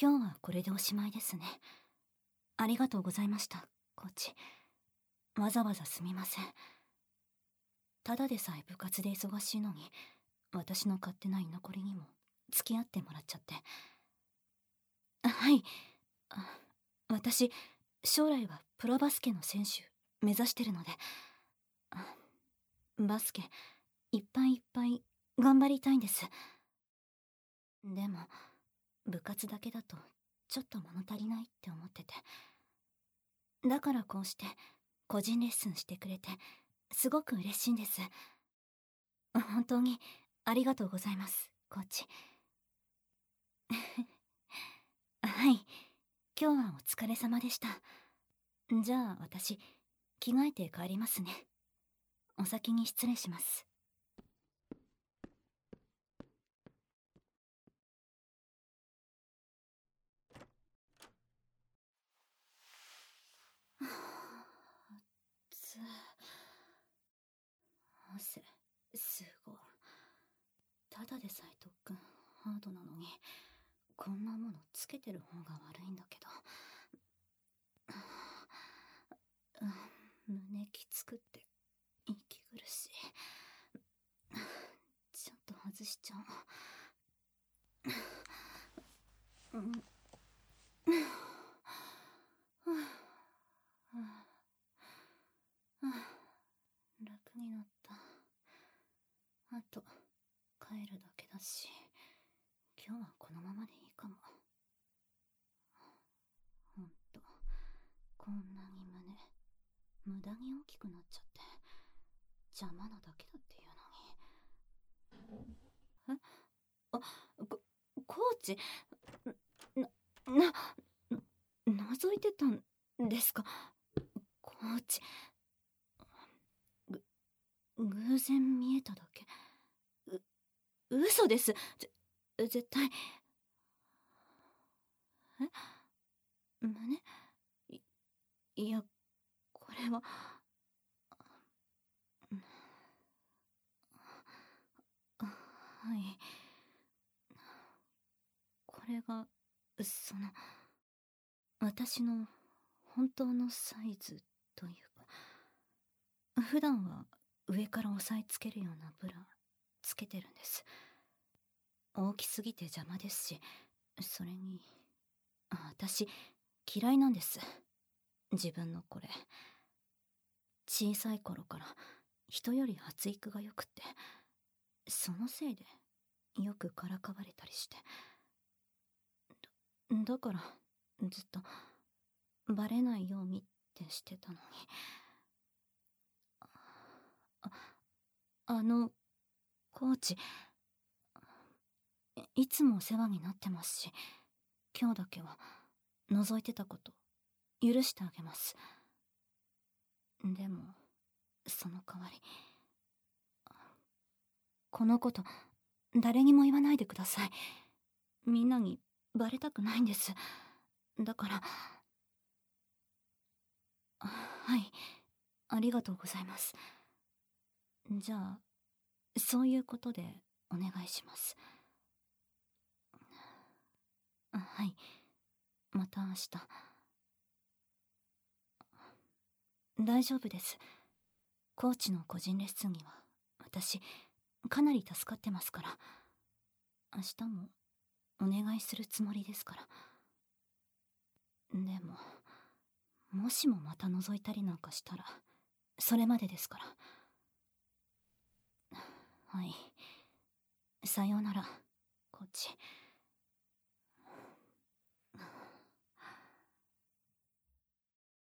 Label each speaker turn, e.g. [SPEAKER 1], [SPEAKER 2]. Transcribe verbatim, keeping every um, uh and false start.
[SPEAKER 1] 今日はこれでおしまいですね。ありがとうございました、コーチ。わざわざすみません。ただでさえ部活で忙しいのに、私の勝手な居残りにも付き合ってもらっちゃって。はい。私、将来はプロバスケの選手目指してるので、バスケいっぱいいっぱい頑張りたいんです。でも部活だけだとちょっと物足りないって思ってて、だからこうして個人レッスンしてくれてすごく嬉しいんです。本当にありがとうございます、コーチ。はい、今日はお疲れ様でした。じゃあ私着替えて帰りますね。お先に失礼します。つ汗すごい。ただでさえ特訓ハードなのにこんなものつけてる方が悪いんだけど、胸きつくって息苦しい。ちょっと外しちゃう。うん楽になった。あと帰るだけだし、今日はこのままでいいかも。ほんとこんなに胸無駄に大きくなっちゃって邪魔なだけだっていうのに。えあこコーチ、なな覗いてたんですか、コーチ。ぐ偶然見えただけ。う嘘です。ぜ絶対。え胸いいや、これははい、これがその私の本当のサイズというか、普段は上から押さえつけるようなブラつけてるんです。大きすぎて邪魔ですし、それに私嫌いなんです、自分のこれ。小さい頃から人より発育が良くて、そのせいでよくからかわれたりして、だだからずっとバレないようにってしてたのに。ああのコーチ、いつもお世話になってますし、今日だけは覗いてたこと許してあげます。でもその代わりこのこと誰にも言わないでください。みんなにバレたくないんです。だから。はい、ありがとうございます。じゃあそういうことでお願いします。はい、また明日。大丈夫です。コーチの個人レッスンには私かなり助かってますから。明日もお願いするつもりですから。でももしもまた覗いたりなんかしたらそれまでですから。はい、さようならコーチ。